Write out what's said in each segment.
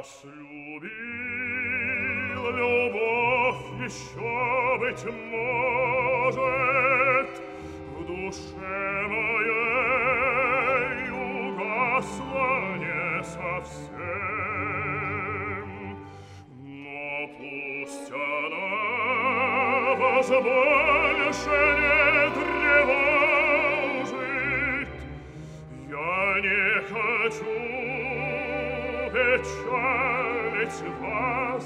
вас любил, любовь еще, быть может, в душе моей угасла не совсем. Но пусть она вас больше не тревожит, я не хочу печалить вас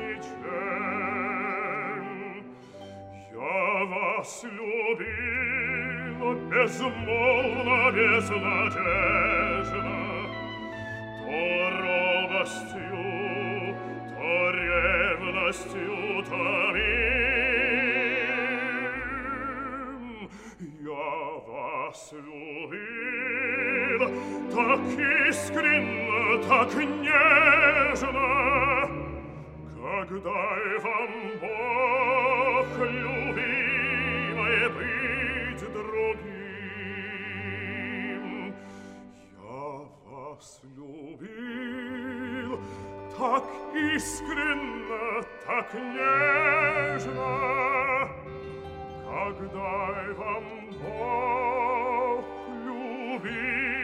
ничем. Я вас любил безмолвно, безнадежно, то робостью, то ревностью томим. Я вас любил так искренно, так нежно, как дай вам Бог, любимой, быть другим. Я вас любил так искренно, так нежно, как дай вам Бог, любимой,